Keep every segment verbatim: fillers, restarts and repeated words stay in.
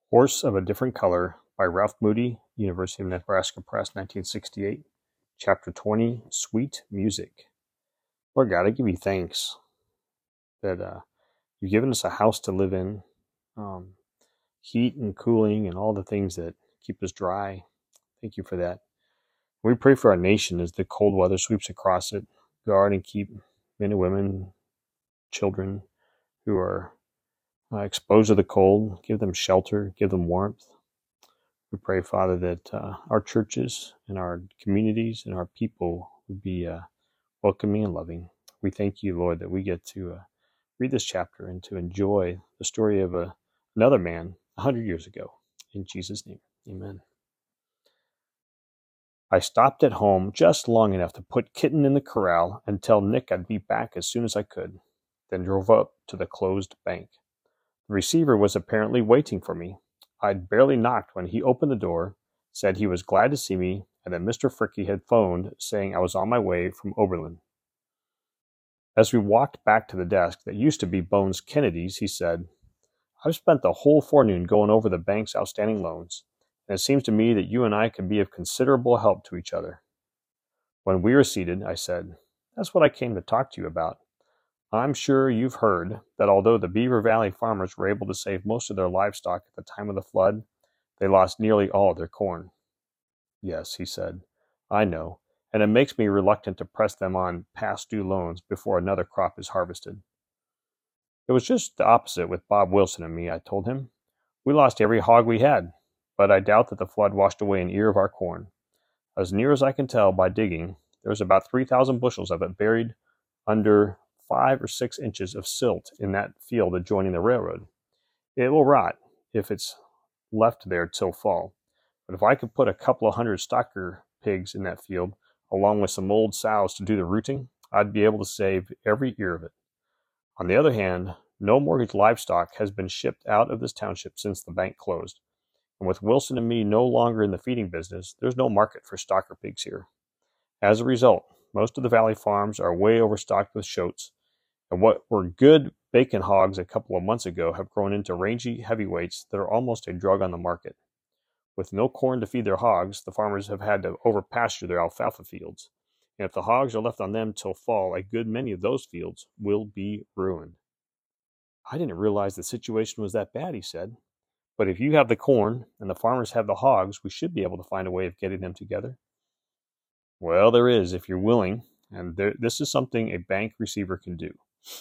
Horse of a Different Color by Ralph Moody, University of Nebraska Press, nineteen sixty-eight. Chapter twenty, Sweet Music. Lord God, I give you thanks that uh, you've given us a house to live in, um, heat and cooling and all the things that keep us dry. Thank you for that. We pray for our nation as the cold weather sweeps across it. Guard and keep men and women, children who are uh, exposed to the cold. Give them shelter, give them warmth. We pray, Father, that uh, our churches and our communities and our people would be uh, welcoming and loving. We thank you, Lord, that we get to uh, read this chapter and to enjoy the story of a, another man a hundred years ago. In Jesus' name, amen. I stopped at home just long enough to put Kitten in the corral and tell Nick I'd be back as soon as I could, then drove up to the closed bank. The receiver was apparently waiting for me. I'd barely knocked when he opened the door, said he was glad to see me, and that Mister Fricke had phoned saying I was on my way from Oberlin. As we walked back to the desk that used to be Bones Kennedy's, he said, I've spent the whole forenoon going over the bank's outstanding loans, and it seems to me that you and I can be of considerable help to each other. When we were seated, I said, That's what I came to talk to you about. I'm sure you've heard that although the Beaver Valley farmers were able to save most of their livestock at the time of the flood, they lost nearly all of their corn. Yes, he said, I know, and it makes me reluctant to press them on past due loans before another crop is harvested. It was just the opposite with Bob Wilson and me, I told him. We lost every hog we had, but I doubt that the flood washed away an ear of our corn. As near as I can tell by digging, there was about three thousand bushels of it buried under five or six inches of silt in that field adjoining the railroad. It will rot if it's left there till fall, but if I could put a couple of hundred stocker pigs in that field, along with some old sows to do the rooting, I'd be able to save every ear of it. On the other hand, no mortgage livestock has been shipped out of this township since the bank closed, and with Wilson and me no longer in the feeding business, there's no market for stocker pigs here. As a result, most of the valley farms are way overstocked with shoats, and what were good bacon hogs a couple of months ago have grown into rangy heavyweights that are almost a drug on the market. With no corn to feed their hogs, the farmers have had to overpasture their alfalfa fields, and if the hogs are left on them till fall, a good many of those fields will be ruined. I didn't realize the situation was that bad, he said, but if you have the corn and the farmers have the hogs, we should be able to find a way of getting them together. Well, there is, if you're willing, and there, this is something a bank receiver can do.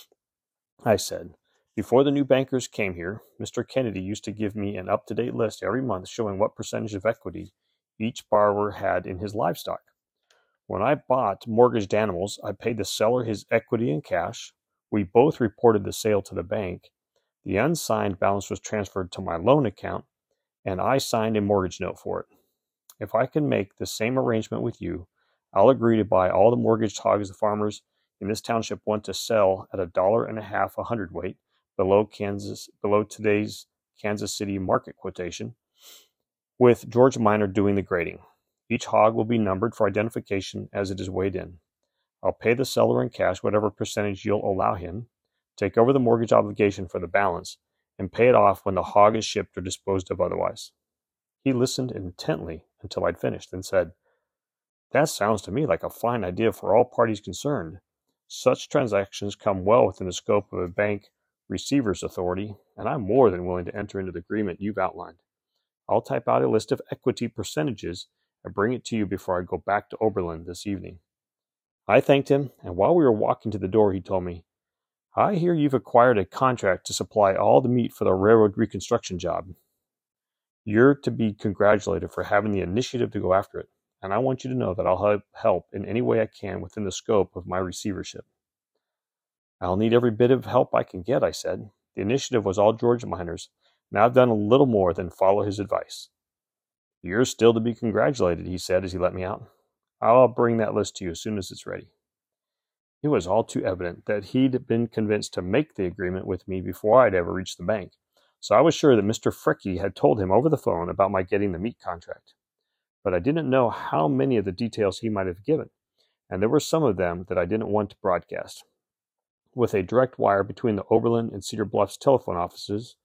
I said, before the new bankers came here, Mister Kennedy used to give me an up-to-date list every month showing what percentage of equity each borrower had in his livestock. When I bought mortgaged animals, I paid the seller his equity in cash. We both reported the sale to the bank. The unsigned balance was transferred to my loan account, and I signed a mortgage note for it. If I can make the same arrangement with you, I'll agree to buy all the mortgaged hogs the farmers in this township want to sell at a dollar and a half a hundredweight below Kansas, below today's Kansas City market quotation, with George Miner doing the grading. Each hog will be numbered for identification as it is weighed in. I'll pay the seller in cash whatever percentage you'll allow him, take over the mortgage obligation for the balance, and pay it off when the hog is shipped or disposed of otherwise. He listened intently until I'd finished and said, That sounds to me like a fine idea for all parties concerned. Such transactions come well within the scope of a bank receiver's authority, and I'm more than willing to enter into the agreement you've outlined. I'll type out a list of equity percentages and bring it to you before I go back to Oberlin this evening. I thanked him, and while we were walking to the door, he told me, I hear you've acquired a contract to supply all the meat for the railroad reconstruction job. You're to be congratulated for having the initiative to go after it, and I want you to know that I'll help in any way I can within the scope of my receivership. I'll need every bit of help I can get, I said. The initiative was all George Miner's, and I've done a little more than follow his advice. You're still to be congratulated, he said as he let me out. I'll bring that list to you as soon as it's ready. It was all too evident that he'd been convinced to make the agreement with me before I'd ever reached the bank, so I was sure that Mister Fricke had told him over the phone about my getting the meat contract. But I didn't know how many of the details he might have given, and there were some of them that I didn't want to broadcast. With a direct wire between the Oberlin and Cedar Bluffs telephone offices,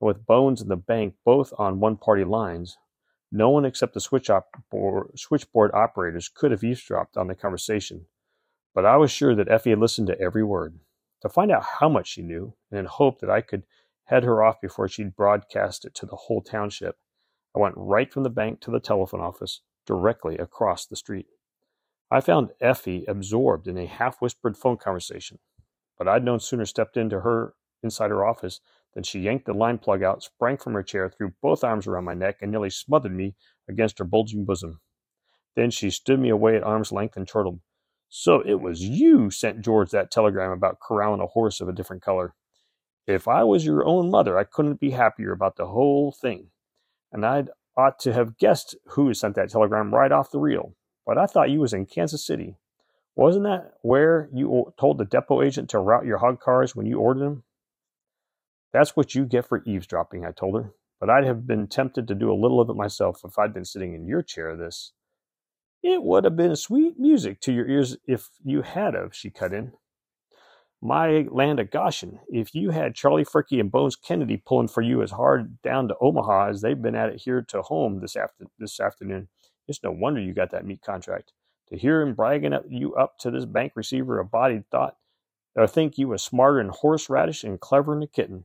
and with Bones and the bank both on one-party lines, no one except the switch op- switchboard operators could have eavesdropped on the conversation. But I was sure that Effie had listened to every word. To find out how much she knew, and in hope that I could head her off before she'd broadcast it to the whole township, I went right from the bank to the telephone office, directly across the street. I found Effie absorbed in a half-whispered phone conversation, but I'd no sooner stepped into her inside her office than she yanked the line plug out, sprang from her chair, threw both arms around my neck, and nearly smothered me against her bulging bosom. Then she stood me away at arm's length and chortled, "So it was you sent George that telegram about corralling a horse of a different color. If I was your own mother, I couldn't be happier about the whole thing. And I'd ought to have guessed who sent that telegram right off the reel. But I thought you was in Kansas City. Wasn't that where you told the depot agent to route your hog cars when you ordered them?" "That's what you get for eavesdropping," I told her. "But I'd have been tempted to do a little of it myself if I'd been sitting in your chair this." "It would have been sweet music to your ears if you had of," she cut in. "My land of Goshen, if you had Charlie Fricke and Bones Kennedy pulling for you as hard down to Omaha as they've been at it here to home this after this afternoon, it's no wonder you got that meat contract. To hear him bragging at you up to this bank receiver a body thought or think you was smarter than horseradish and clever than a kitten."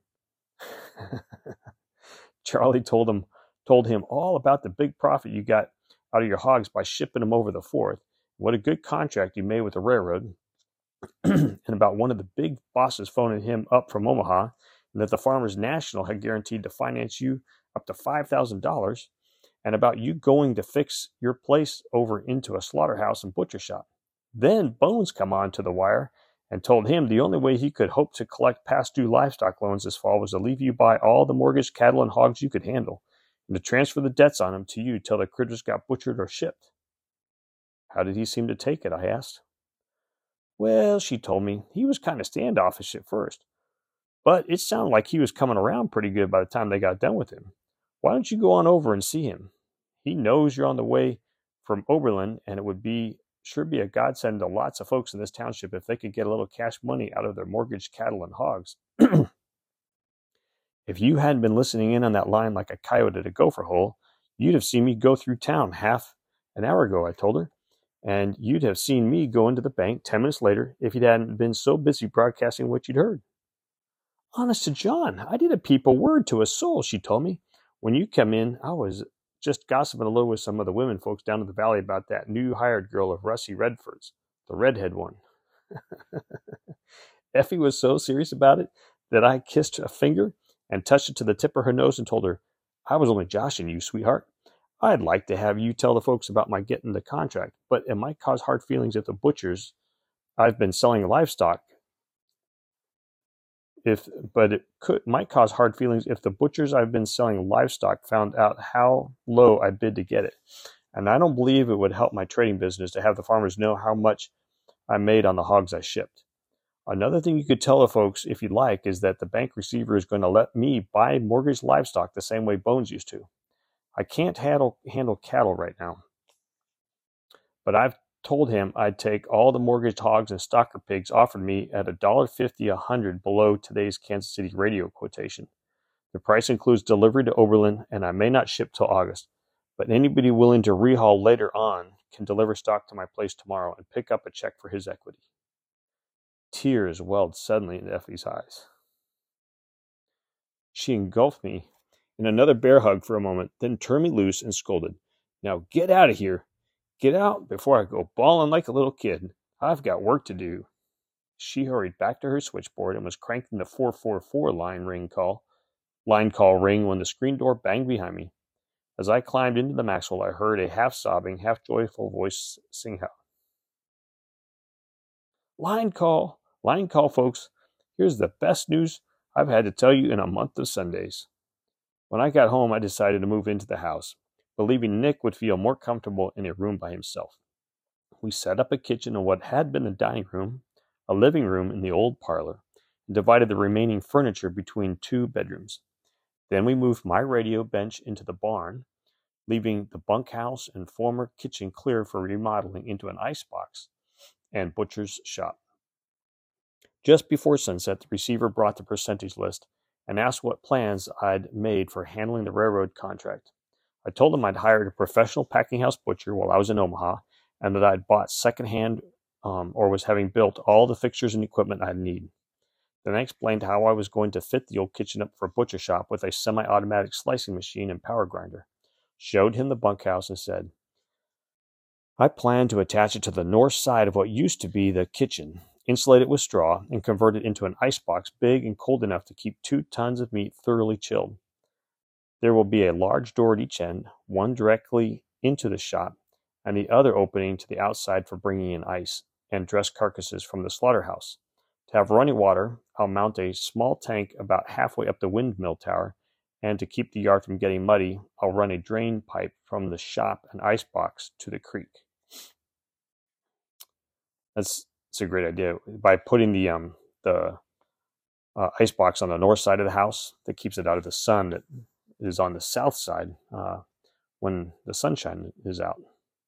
Charlie told him told him all about the big profit you got out of your hogs by shipping them over the fourth, what a good contract you made with the railroad, and about one of the big bosses phoning him up from Omaha, and that the Farmers National had guaranteed to finance you up to five thousand dollars, and about you going to fix your place over into a slaughterhouse and butcher shop. Then Bones come on to the wire and told him the only way he could hope to collect past due livestock loans this fall was to leave you buy all the mortgaged cattle and hogs you could handle, and to transfer the debts on them to you till the critters got butchered or shipped. "How did he seem to take it?" I asked. "Well," she told me, "he was kind of standoffish at first, but it sounded like he was coming around pretty good by the time they got done with him. Why don't you go on over and see him? He knows you're on the way from Oberlin, and it would be sure be a godsend to lots of folks in this township if they could get a little cash money out of their mortgaged cattle and hogs." "If you hadn't been listening in on that line like a coyote at a gopher hole, you'd have seen me go through town half an hour ago," I told her. "And you'd have seen me go into the bank ten minutes later if you hadn't been so busy broadcasting what you'd heard." "Honest to John, I didn't peep a word to a soul," she told me. "When you came in, I was just gossiping a little with some of the women folks down in the valley about that new hired girl of Russie Redford's, the redhead one." Effie was so serious about it that I kissed a finger and touched it to the tip of her nose and told her, "I was only joshing you, sweetheart. I'd like to have you tell the folks about my getting the contract, but it might cause hard feelings if the butchers I've been selling livestock if but it could might cause hard feelings if the butchers I've been selling livestock found out how low I bid to get it. And I don't believe it would help my trading business to have the farmers know how much I made on the hogs I shipped. Another thing you could tell the folks, if you'd like, is that the bank receiver is going to let me buy mortgaged livestock the same way Bones used to. I can't handle, handle cattle right now, but I've told him I'd take all the mortgaged hogs and stocker pigs offered me at one dollar fifty a hundred below today's Kansas City radio quotation. The price includes delivery to Oberlin, and I may not ship till August, but anybody willing to rehaul later on can deliver stock to my place tomorrow and pick up a check for his equity." Tears welled suddenly into Effie's eyes. She engulfed me in another bear hug for a moment, then turned me loose and scolded, "Now get out of here. Get out before I go bawling like a little kid. I've got work to do." She hurried back to her switchboard and was cranking the four four four line ring call, line call ring when the screen door banged behind me. As I climbed into the Maxwell, I heard a half-sobbing, half-joyful voice sing out, "Line call, line call, folks. Here's the best news I've had to tell you in a month of Sundays." When I got home, I decided to move into the house, believing Nick would feel more comfortable in a room by himself. We set up a kitchen in what had been the dining room, a living room in the old parlor, and divided the remaining furniture between two bedrooms. Then we moved my radio bench into the barn, leaving the bunkhouse and former kitchen clear for remodeling into an icebox and butcher's shop. Just before sunset, the receiver brought the percentage list, and asked what plans I'd made for handling the railroad contract. I told him I'd hired a professional packing house butcher while I was in Omaha, and that I'd bought secondhand um, or was having built all the fixtures and equipment I'd need. Then I explained how I was going to fit the old kitchen up for a butcher shop with a semi-automatic slicing machine and power grinder, showed him the bunkhouse, and said, I planned to attach it to the north side of what used to be the kitchen, insulate it with straw, and convert it into an icebox big and cold enough to keep two tons of meat thoroughly chilled. There will be a large door at each end, one directly into the shop, and the other opening to the outside for bringing in ice and dressed carcasses from the slaughterhouse. To have running water, I'll mount a small tank about halfway up the windmill tower, and to keep the yard from getting muddy, I'll run a drain pipe from the shop and icebox to the creek. That's, that's a great idea. By putting the um the uh, icebox on the north side of the house, that keeps it out of the sun that is on the south side uh, when the sunshine is out.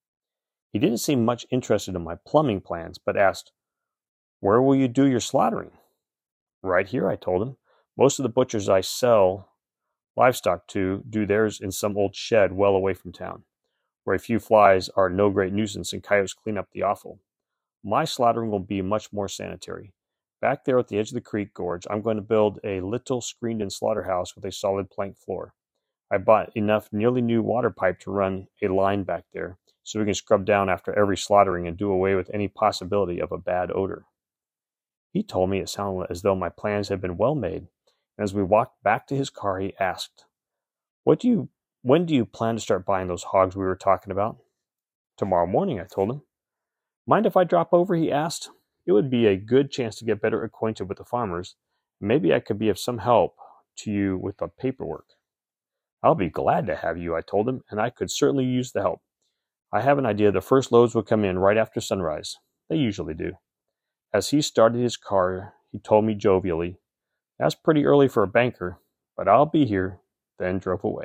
He didn't seem much interested in my plumbing plans, but asked, Where will you do your slaughtering? Right here, I told him. Most of the butchers I sell livestock to do theirs in some old shed well away from town, where a few flies are no great nuisance and coyotes clean up the offal. My slaughtering will be much more sanitary. Back there at the edge of the creek gorge, I'm going to build a little screened-in slaughterhouse with a solid plank floor. I bought enough nearly new water pipe to run a line back there, so we can scrub down after every slaughtering and do away with any possibility of a bad odor. He told me it sounded as though my plans had been well made, and as we walked back to his car, he asked, "What do you, when do you plan to start buying those hogs we were talking about?" "Tomorrow morning," I told him. "Mind if I drop over?" he asked. "It would be a good chance to get better acquainted with the farmers. Maybe I could be of some help to you with the paperwork." "I'll be glad to have you," I told him, and I could certainly use the help. I have an idea the first loads will come in right after sunrise. They usually do. As he started his car, he told me jovially, "That's pretty early for a banker, but I'll be here," then drove away.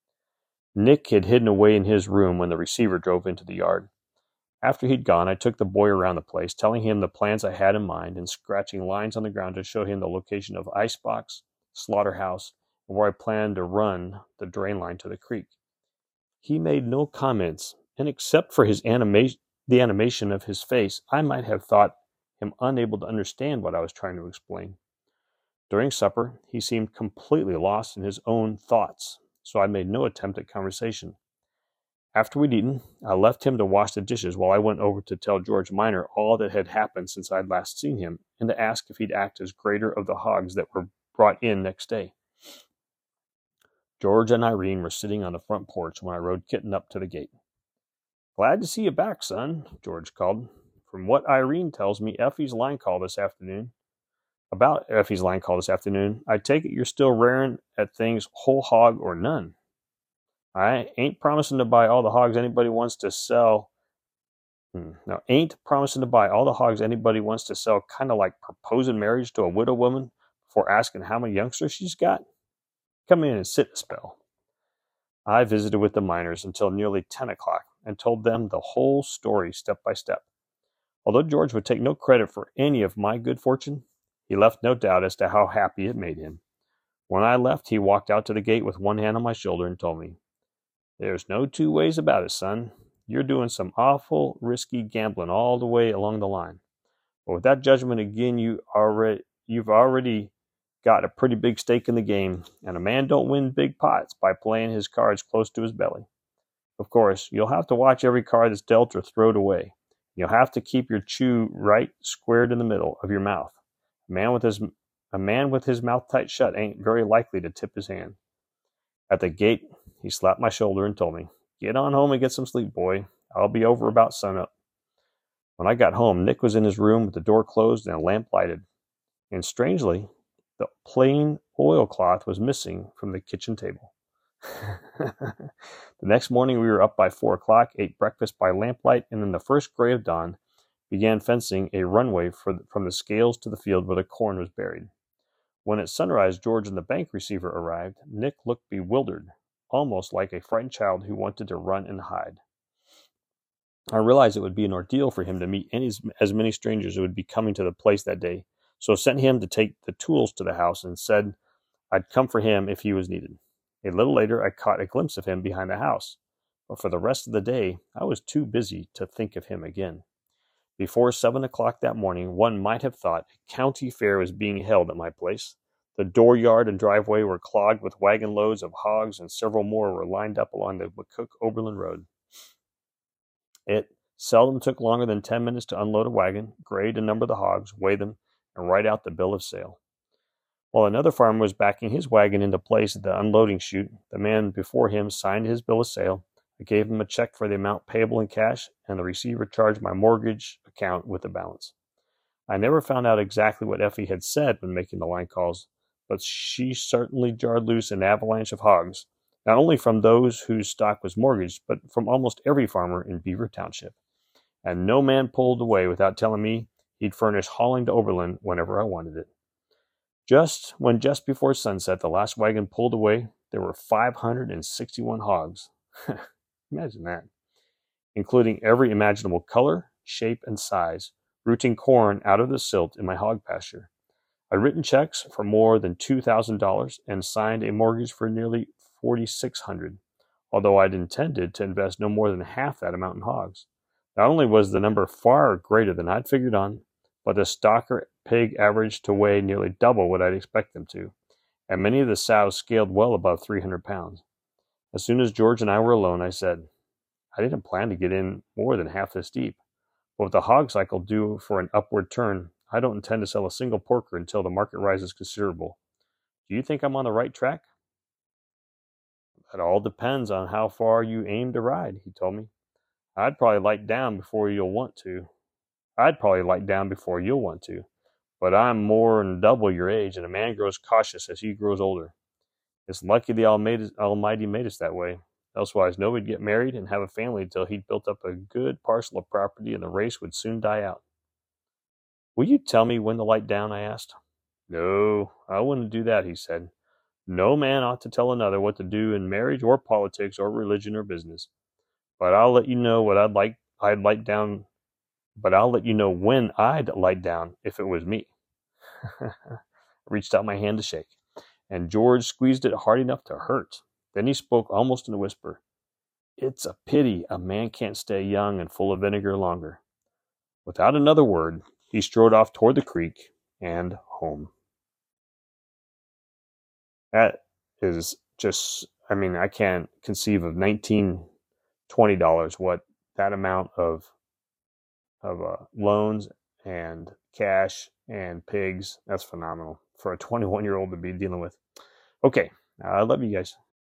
Nick had hidden away in his room when the receiver drove into the yard. After he'd gone, I took the boy around the place, telling him the plans I had in mind and scratching lines on the ground to show him the location of icebox, slaughterhouse, and where I planned to run the drain line to the creek. He made no comments, and except for his animation, the animation of his face, I might have thought him unable to understand what I was trying to explain. During supper, he seemed completely lost in his own thoughts, so I made no attempt at conversation. After we'd eaten, I left him to wash the dishes while I went over to tell George Minor all that had happened since I'd last seen him, and to ask if he'd act as grader of the hogs that were brought in next day. George and Irene were sitting on the front porch when I rode Kitten up to the gate. "Glad to see you back, son," George called. "From what Irene tells me, Effie's line call this afternoon. About Effie's line call this afternoon, I take it you're still raring at things whole hog or none." "I ain't promising to buy all the hogs anybody wants to sell. Hmm, no, ain't promising to buy all the hogs anybody wants to sell, kind of like proposing marriage to a widow woman before asking how many youngsters she's got. Come in and sit a spell." I visited with the Miners until nearly ten o'clock and told them the whole story step by step. Although George would take no credit for any of my good fortune, he left no doubt as to how happy it made him. When I left, he walked out to the gate with one hand on my shoulder and told me, "There's no two ways about it, son. You're doing some awful risky gambling all the way along the line. But with that judgment again, you already, you've already got a pretty big stake in the game, and a man don't win big pots by playing his cards close to his belly. Of course, you'll have to watch every card that's dealt or thrown away. You'll have to keep your chew right squared in the middle of your mouth. A man with his a man with his mouth tight shut ain't very likely to tip his hand." At the gate, he slapped my shoulder and told me, "Get on home and get some sleep, boy. I'll be over about sunup." When I got home, Nick was in his room with the door closed and a lamp lighted. And strangely, the plain oilcloth was missing from the kitchen table. The next morning, we were up by four o'clock, ate breakfast by lamplight, and in the first gray of dawn, began fencing a runway for the, from the scales to the field where the corn was buried. When at sunrise George and the bank receiver arrived, Nick looked bewildered, almost like a frightened child who wanted to run and hide. I realized it would be an ordeal for him to meet any, as many strangers who would be coming to the place that day, so sent him to take the tools to the house and said I'd come for him if he was needed. A little later, I caught a glimpse of him behind the house, but for the rest of the day, I was too busy to think of him again. Before seven o'clock that morning, one might have thought a county fair was being held at my place. The dooryard and driveway were clogged with wagon loads of hogs, and several more were lined up along the McCook Oberlin Road. It seldom took longer than ten minutes to unload a wagon, grade and number the hogs, weigh them, and write out the bill of sale. While another farmer was backing his wagon into place at the unloading chute, the man before him signed his bill of sale. I gave him a check for the amount payable in cash, and the receiver charged my mortgage account with the balance. I never found out exactly what Effie had said when making the line calls, but she certainly jarred loose an avalanche of hogs, not only from those whose stock was mortgaged, but from almost every farmer in Beaver Township. And no man pulled away without telling me he'd furnish hauling to Oberlin whenever I wanted it. Just when just before sunset the last wagon pulled away, there were five hundred sixty-one hogs. Imagine that. Including every imaginable color, shape, and size, rooting corn out of the silt in my hog pasture. I'd written checks for more than two thousand dollars and signed a mortgage for nearly four thousand six hundred dollars, although I'd intended to invest no more than half that amount in hogs. Not only was the number far greater than I'd figured on, but the stocker pig averaged to weigh nearly double what I'd expect them to, and many of the sows scaled well above three hundred pounds. As soon as George and I were alone, I said, I didn't plan to get in more than half this deep, but with the hog cycle due for an upward turn, I don't intend to sell a single porker until the market rises considerable. Do you think I'm on the right track? That all depends on how far you aim to ride, he told me. I'd probably light down before you'll want to. I'd probably light down before you'll want to, but I'm more than double your age, and a man grows cautious as he grows older. It's lucky the Almighty made us that way. Elsewise, nobody'd get married and have a family until he'd built up a good parcel of property, and the race would soon die out. Will you tell me when to light down? I asked. No, I wouldn't do that, he said. No man ought to tell another what to do in marriage or politics or religion or business. But I'll let you know what I'd like. I'd light down. But I'll let you know when I'd light down if it was me. I reached out my hand to shake, and George squeezed it hard enough to hurt. Then he spoke almost in a whisper. It's a pity a man can't stay young and full of vinegar longer. Without another word, he strode off toward the creek and home. That is just, I mean, I can't conceive of nineteen, twenty dollars, what that amount of of uh, loans and cash and pigs. That's phenomenal for a twenty-one-year-old to be dealing with. Okay, I uh, love you guys.